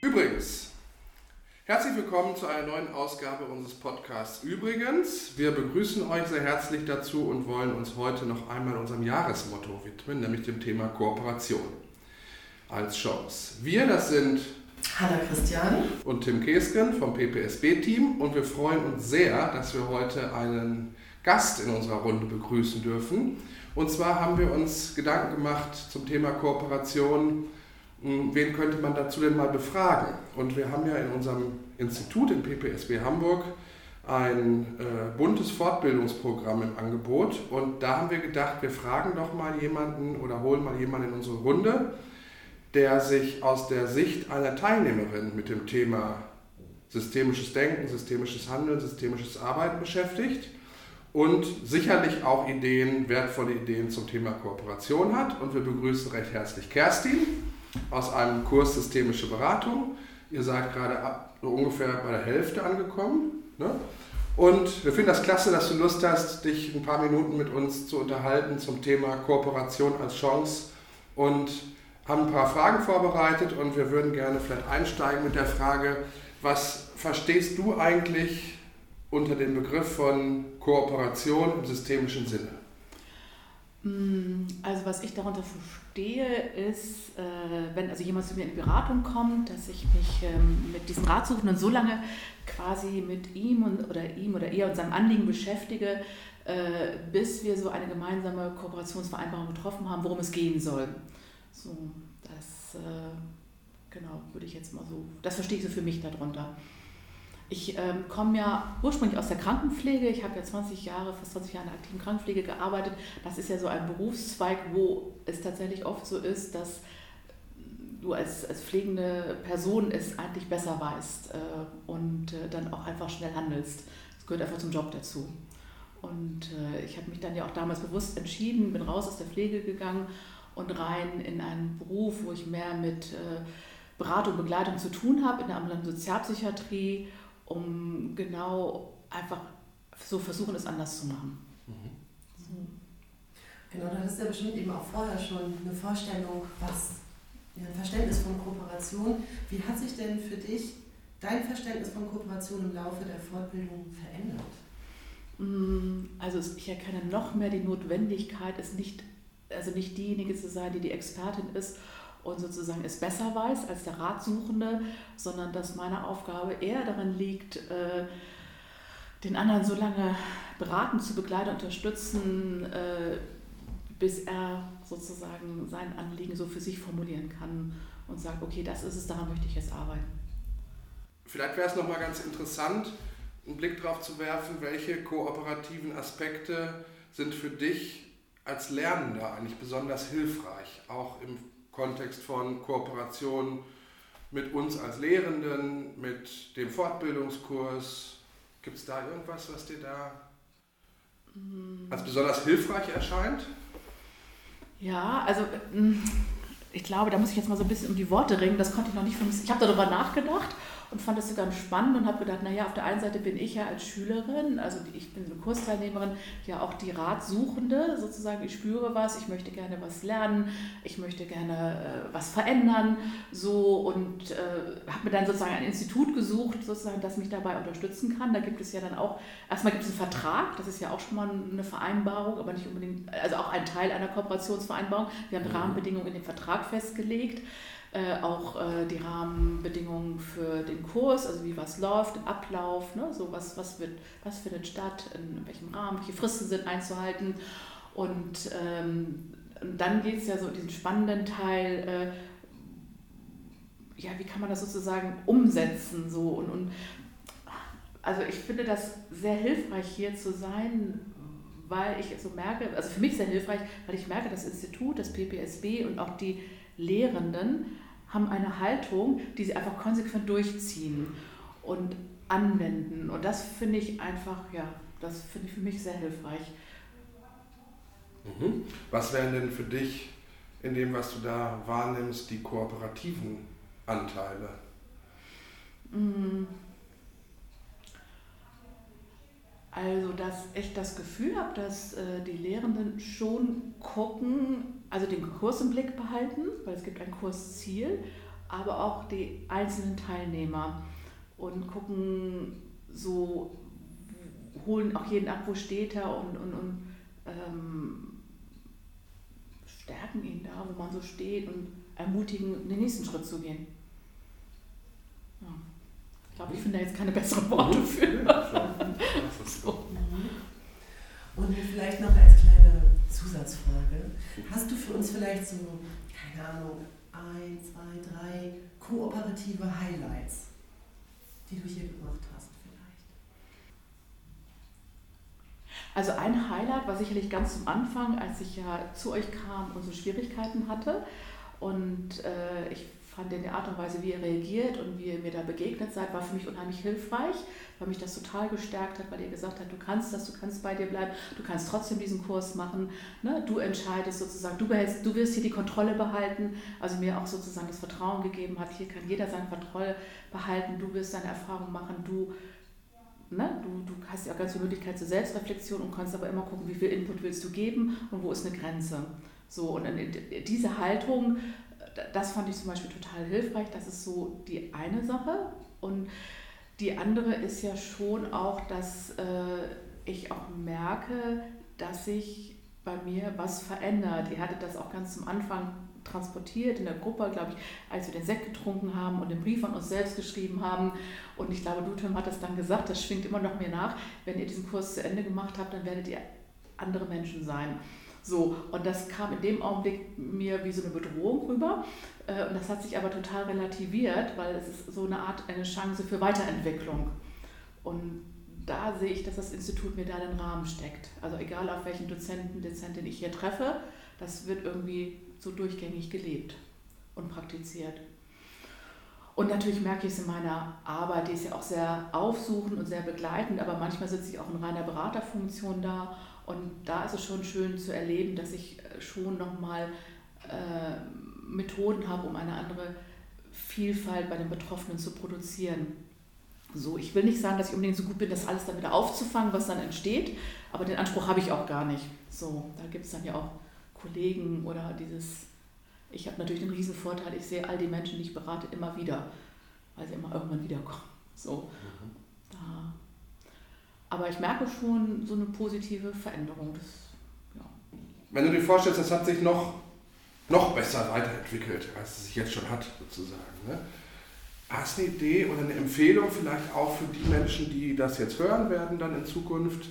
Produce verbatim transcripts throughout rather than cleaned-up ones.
Übrigens, herzlich willkommen zu einer neuen Ausgabe unseres Podcasts Übrigens. Wir begrüßen euch sehr herzlich dazu und wollen uns heute noch einmal unserem Jahresmotto widmen, nämlich dem Thema Kooperation als Chance. Wir, das sind Hanna Christian und Tim Kesken vom P P S B-Team und wir freuen uns sehr, dass wir heute einen Gast in unserer Runde begrüßen dürfen. Und zwar haben wir uns Gedanken gemacht zum Thema Kooperation. Wen könnte man dazu denn mal befragen? Und wir haben ja in unserem Institut im P P S B Hamburg ein äh, buntes Fortbildungsprogramm im Angebot. Und da haben wir gedacht, wir fragen doch mal jemanden oder holen mal jemanden in unsere Runde, der sich aus der Sicht einer Teilnehmerin mit dem Thema systemisches Denken, systemisches Handeln, systemisches Arbeiten beschäftigt und sicherlich auch Ideen, wertvolle Ideen zum Thema Kooperation hat. Und wir begrüßen recht herzlich Kerstin aus einem Kurs Systemische Beratung. Ihr seid gerade ab, so ungefähr bei der Hälfte angekommen. Ne? Und wir finden das klasse, dass du Lust hast, dich ein paar Minuten mit uns zu unterhalten zum Thema Kooperation als Chance und haben ein paar Fragen vorbereitet und wir würden gerne vielleicht einsteigen mit der Frage, was verstehst du eigentlich unter dem Begriff von Kooperation im systemischen Sinne? Also was ich darunter verstehe, ist, äh, wenn also jemand zu mir in die Beratung kommt, dass ich mich ähm, mit diesem Ratsuchenden so lange quasi mit ihm und, oder ihm oder ihr und seinem Anliegen beschäftige, äh, bis wir so eine gemeinsame Kooperationsvereinbarung getroffen haben, worum es gehen soll. So, das äh, genau, würde ich jetzt mal so, das verstehe ich so für mich darunter. Ich ähm, komme ja ursprünglich aus der Krankenpflege. Ich habe ja zwanzig Jahre, fast zwanzig Jahre in der aktiven Krankenpflege gearbeitet. Das ist ja so ein Berufszweig, wo es tatsächlich oft so ist, dass du als, als pflegende Person es eigentlich besser weißt äh, und äh, dann auch einfach schnell handelst. Das gehört einfach zum Job dazu. Und äh, ich habe mich dann ja auch damals bewusst entschieden, bin raus aus der Pflege gegangen und rein in einen Beruf, wo ich mehr mit äh, Beratung, Begleitung zu tun habe, in der ambulanten Sozialpsychiatrie, um genau einfach so versuchen, es anders zu machen. Mhm. So. Genau, da hattest du ja bestimmt eben auch vorher schon eine Vorstellung, was ja, ein Verständnis von Kooperation. Wie hat sich denn für dich dein Verständnis von Kooperation im Laufe der Fortbildung verändert? Also ich erkenne noch mehr die Notwendigkeit, es nicht, also nicht diejenige zu sein, die die Expertin ist und sozusagen es besser weiß als der Ratsuchende, sondern dass meine Aufgabe eher darin liegt, äh, den anderen so lange beraten, zu begleiten, unterstützen, äh, bis er sozusagen sein Anliegen so für sich formulieren kann und sagt, okay, das ist es, daran möchte ich jetzt arbeiten. Vielleicht wäre es nochmal ganz interessant, einen Blick darauf zu werfen, welche kooperativen Aspekte sind für dich als Lernender eigentlich besonders hilfreich, auch im Kontext von Kooperation mit uns als Lehrenden, mit dem Fortbildungskurs. Gibt es da irgendwas, was dir da als besonders hilfreich erscheint? Ja, also ich glaube, da muss ich jetzt mal so ein bisschen um die Worte ringen. Das konnte ich noch nicht von mir. Ich habe darüber nachgedacht und fand das sogar spannend und habe gedacht, naja, auf der einen Seite bin ich ja als Schülerin, also ich bin eine Kursteilnehmerin, ja auch die Ratsuchende sozusagen. Ich spüre was, ich möchte gerne was lernen, ich möchte gerne äh, was verändern, so und äh, habe mir dann sozusagen ein Institut gesucht, sozusagen, das mich dabei unterstützen kann. Da gibt es ja dann auch, erstmal gibt es einen Vertrag, das ist ja auch schon mal eine Vereinbarung, aber nicht unbedingt, also auch ein Teil einer Kooperationsvereinbarung. Wir haben Rahmenbedingungen in dem Vertrag festgelegt. Äh, auch äh, die Rahmenbedingungen für den Kurs, also wie was läuft, im Ablauf, ne, so was, was, wird, was findet statt, in welchem Rahmen, welche Fristen sind einzuhalten. Und ähm, dann geht es ja so in diesen spannenden Teil, äh, ja, wie kann man das sozusagen umsetzen? So und, und also ich finde das sehr hilfreich hier zu sein, weil ich so merke, also für mich sehr hilfreich, weil ich merke, das Institut, das P P S B und auch die Lehrenden haben eine Haltung, die sie einfach konsequent durchziehen und anwenden. Und das finde ich einfach, ja, das finde ich für mich sehr hilfreich. Mhm. Was wären denn für dich in dem, was du da wahrnimmst, die kooperativen Anteile? Also, dass ich das Gefühl habe, dass äh, die Lehrenden schon gucken, also den Kurs im Blick behalten, weil es gibt ein Kursziel, aber auch die einzelnen Teilnehmer und gucken so, holen auch jeden ab, wo steht er und, und, und ähm, stärken ihn da, wo man so steht und ermutigen, den nächsten Schritt zu gehen. Ja. Ich glaube, ich finde da jetzt keine besseren Worte für. Das ist so. Und vielleicht noch als kleine Zusatzfrage, hast du für uns vielleicht so, keine Ahnung, ein, zwei, drei kooperative Highlights, die du hier gemacht hast vielleicht? Also ein Highlight war sicherlich ganz am Anfang, als ich ja zu euch kam und so Schwierigkeiten hatte und äh, ich fand in der Art und Weise, wie ihr reagiert und wie ihr mir da begegnet seid, war für mich unheimlich hilfreich, weil mich das total gestärkt hat, weil ihr gesagt habt, du kannst das, du kannst bei dir bleiben, du kannst trotzdem diesen Kurs machen, ne? Du entscheidest sozusagen, du, behältst, du wirst hier die Kontrolle behalten, also mir auch sozusagen das Vertrauen gegeben hat, hier kann jeder seine Kontrolle behalten, du wirst deine Erfahrung machen, du, ne? du, du hast ja auch ganz viel Möglichkeit zur Selbstreflexion und kannst aber immer gucken, wie viel Input willst du geben und wo ist eine Grenze. So, und diese Haltung, das fand ich zum Beispiel total hilfreich, das ist so die eine Sache. Und die andere ist ja schon auch, dass äh, ich auch merke, dass sich bei mir was verändert. Ihr hattet das auch ganz zum Anfang transportiert in der Gruppe, glaube ich, als wir den Sekt getrunken haben und den Brief an uns selbst geschrieben haben. Und ich glaube, du, Tim, hat das dann gesagt, das schwingt immer noch mir nach. Wenn ihr diesen Kurs zu Ende gemacht habt, dann werdet ihr andere Menschen sein. So, und das kam in dem Augenblick mir wie so eine Bedrohung rüber. Und das hat sich aber total relativiert, weil es ist so eine Art, eine Chance für Weiterentwicklung. Und da sehe ich, dass das Institut mir da den Rahmen steckt. Also egal auf welchen Dozenten, Dozentin ich hier treffe, das wird irgendwie so durchgängig gelebt und praktiziert. Und natürlich merke ich es in meiner Arbeit, die ist ja auch sehr aufsuchend und sehr begleitend, aber manchmal sitze ich auch in reiner Beraterfunktion da. Und da ist es schon schön zu erleben, dass ich schon nochmal äh, Methoden habe, um eine andere Vielfalt bei den Betroffenen zu produzieren. So, ich will nicht sagen, dass ich unbedingt so gut bin, das alles dann wieder aufzufangen, was dann entsteht, aber den Anspruch habe ich auch gar nicht. So, da gibt es dann ja auch Kollegen oder dieses, ich habe natürlich den riesen Vorteil, ich sehe all die Menschen, die ich berate, immer wieder, weil sie immer irgendwann wiederkommen. So, mhm. da. Aber ich merke schon so eine positive Veränderung. Das, ja. Wenn du dir vorstellst, das hat sich noch, noch besser weiterentwickelt, als es sich jetzt schon hat, sozusagen. Ne? Hast du eine Idee oder eine Empfehlung vielleicht auch für die Menschen, die das jetzt hören werden dann in Zukunft?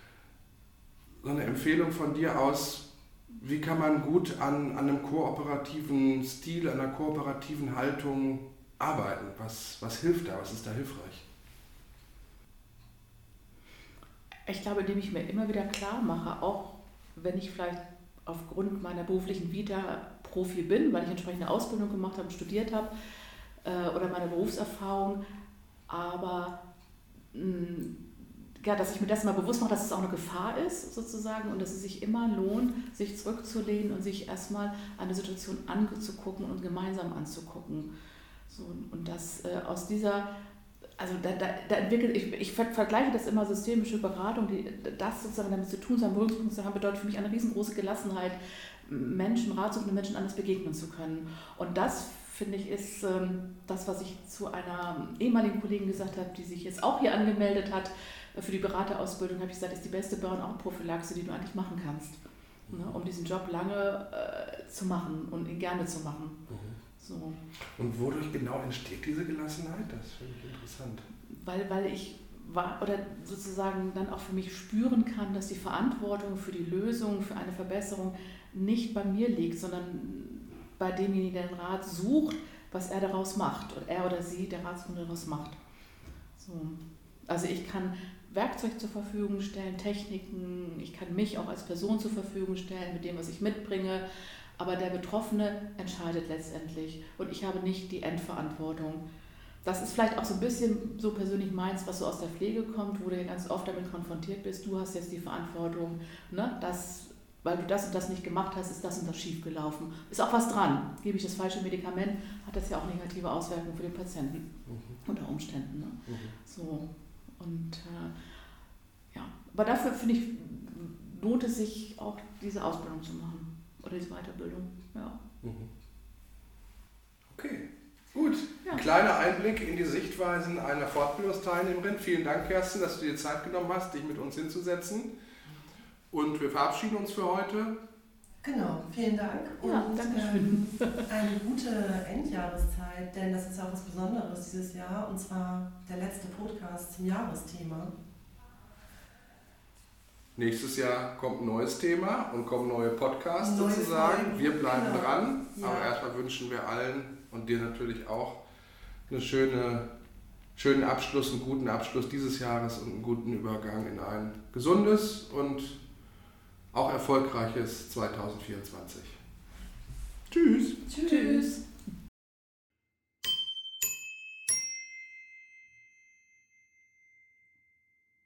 So eine Empfehlung von dir aus, wie kann man gut an, an einem kooperativen Stil, an einer kooperativen Haltung arbeiten? Was, was hilft da? Was ist da hilfreich? Ich glaube, indem ich mir immer wieder klar mache, auch wenn ich vielleicht aufgrund meiner beruflichen Vita Profi bin, weil ich entsprechende Ausbildung gemacht habe und studiert habe, äh, oder meine Berufserfahrung, aber mh, ja, dass ich mir das mal bewusst mache, dass es auch eine Gefahr ist, sozusagen, und dass es sich immer lohnt, sich zurückzulehnen und sich erstmal eine Situation anzugucken und gemeinsam anzugucken. So, und dass äh, aus dieser Also da, da, da entwickelt, ich, ich vergleiche das immer, systemische Beratung, die, das sozusagen damit zu tun, seinen Berührungspunkt zu haben, bedeutet für mich eine riesengroße Gelassenheit, Menschen, ratsuchenden Menschen anders begegnen zu können. Und das, finde ich, ist ähm, das, was ich zu einer ehemaligen Kollegin gesagt habe, die sich jetzt auch hier angemeldet hat für die Beraterausbildung, habe ich gesagt, ist die beste Burnout-Prophylaxe, die du eigentlich machen kannst, ne, um diesen Job lange äh, zu machen und ihn gerne zu machen. Mhm. So. Und wodurch genau entsteht diese Gelassenheit? Das finde ich interessant. Weil, weil ich war, oder sozusagen dann auch für mich spüren kann, dass die Verantwortung für die Lösung, für eine Verbesserung nicht bei mir liegt, sondern bei demjenigen, der den Rat sucht, was er daraus macht. Oder er oder sie, der Ratskunde, daraus macht. So. Also ich kann Werkzeug zur Verfügung stellen, Techniken, ich kann mich auch als Person zur Verfügung stellen, mit dem, was ich mitbringe. Aber der Betroffene entscheidet letztendlich und ich habe nicht die Endverantwortung. Das ist vielleicht auch so ein bisschen so persönlich meins, was so aus der Pflege kommt, wo du ja ganz oft damit konfrontiert bist, du hast jetzt die Verantwortung, ne, dass, weil du das und das nicht gemacht hast, ist das und das schiefgelaufen. Ist auch was dran. Gebe ich das falsche Medikament, hat das ja auch negative Auswirkungen für den Patienten, mhm. unter Umständen. Ne? Mhm. So. Und äh, ja, aber dafür finde ich, lohnt es sich auch, diese Ausbildung zu machen. Oder diese Weiterbildung, ja. Okay. Gut, Ja. kleiner Einblick in die Sichtweisen einer Fortbildungsteilnehmerin. Vielen Dank, Kerstin, dass du dir Zeit genommen hast, dich mit uns hinzusetzen. Und wir verabschieden uns für heute. Genau, vielen Dank. Ja, und danke ähm, eine gute Endjahreszeit, denn das ist ja auch was Besonderes dieses Jahr, und zwar der letzte Podcast zum Jahresthema. Nächstes Jahr kommt ein neues Thema und kommen neue Podcasts Neue sozusagen. Folgen, Wir bleiben genau. dran, Ja. aber erstmal wünschen wir allen und dir natürlich auch einen schöne, schönen Abschluss, einen guten Abschluss dieses Jahres und einen guten Übergang in ein gesundes und auch erfolgreiches zwanzig vierundzwanzig. Tschüss! Tschüss. Tschüss.